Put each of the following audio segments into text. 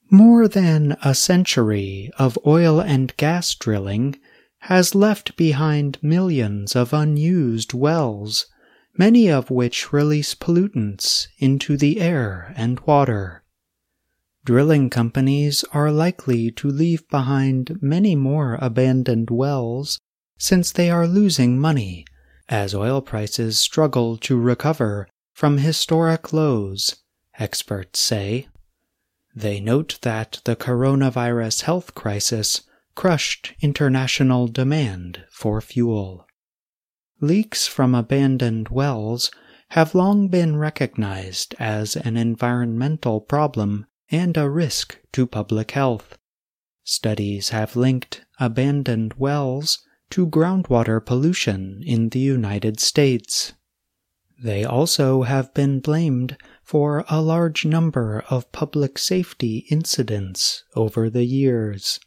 More than a century of oil and gas drilling has left behind millions of unused wells, many of which release pollutants into the air and water. Drilling companies are likely to leave behind many more abandoned wells since they are losing money as oil prices struggle to recover from historic lows, experts say. They note that the coronavirus health crisis crushed international demand for fuel. Leaks from abandoned wells have long been recognized as an environmental problem and a risk to public health. Studies have linked abandoned wells to groundwater pollution in the United States. They also have been blamed for a large number of public safety incidents over the years.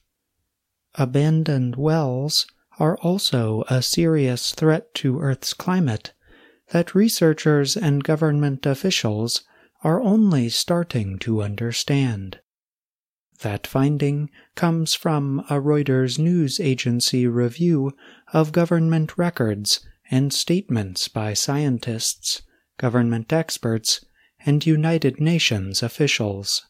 Abandoned wells are also a serious threat to Earth's climate that researchers and government officials are only starting to understand. That finding comes from a Reuters news agency review of government records and statements by scientists, government experts, and United Nations officials.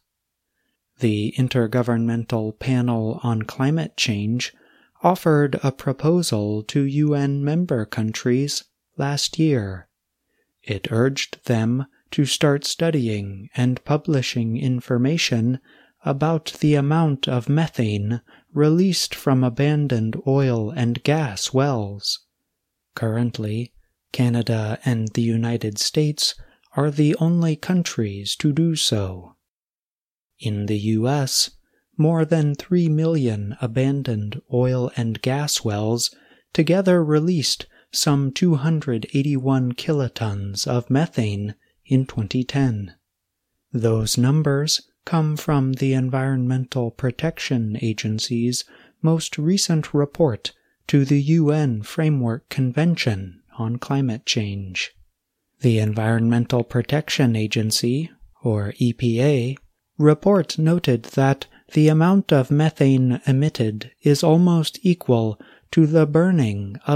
The Intergovernmental Panel on Climate Change offered a proposal to UN member countries last year. It urged them to start studying and publishing information about the amount of methane released from abandoned oil and gas wells. Currently, Canada and the United States are the only countries to do so. In the U.S., more than 3 million abandoned oil and gas wells together released some 281 kilotons of methane in 2010. Those numbers come from the Environmental Protection Agency's most recent report to the UN Framework Convention on Climate Change. The Environmental Protection Agency, or EPA, report noted that the amount of methane emitted is almost equal to the burning of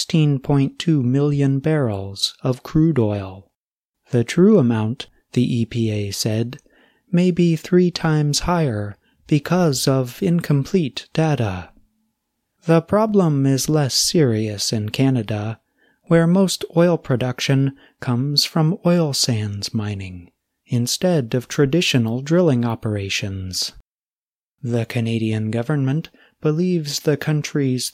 16.2 million barrels of crude oil. The true amount, the EPA said, may be 3 times higher because of incomplete data. The problem is less serious in Canada, where most oil production comes from oil sands mining, instead of traditional drilling operations. The Canadian government believes the country's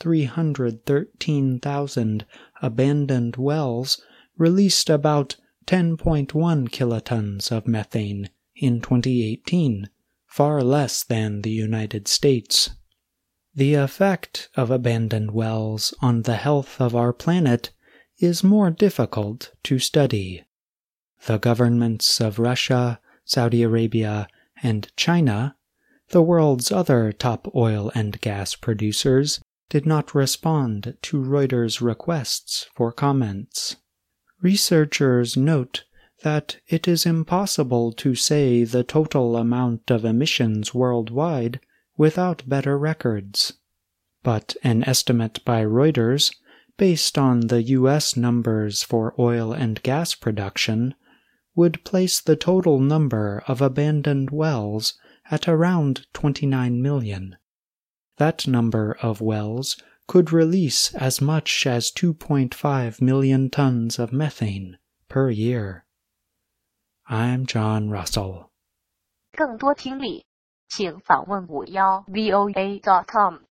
313,000 abandoned wells released about 10.1 kilotons of methane in 2018, far less than the United States. The effect of abandoned wells on the health of our planet is more difficult to study. The governments of Russia, Saudi Arabia, and China, the world's other top oil and gas producers, did not respond to Reuters' requests for comments. Researchers note that it is impossible to say the total amount of emissions worldwide without better records. But an estimate by Reuters, based on the U.S. numbers for oil and gas production, would place the total number of abandoned wells at around 29 million. That number of wells could release as much as 2.5 million tons of methane per year. I'm John Russell. 更多听力，请访问51voa.com。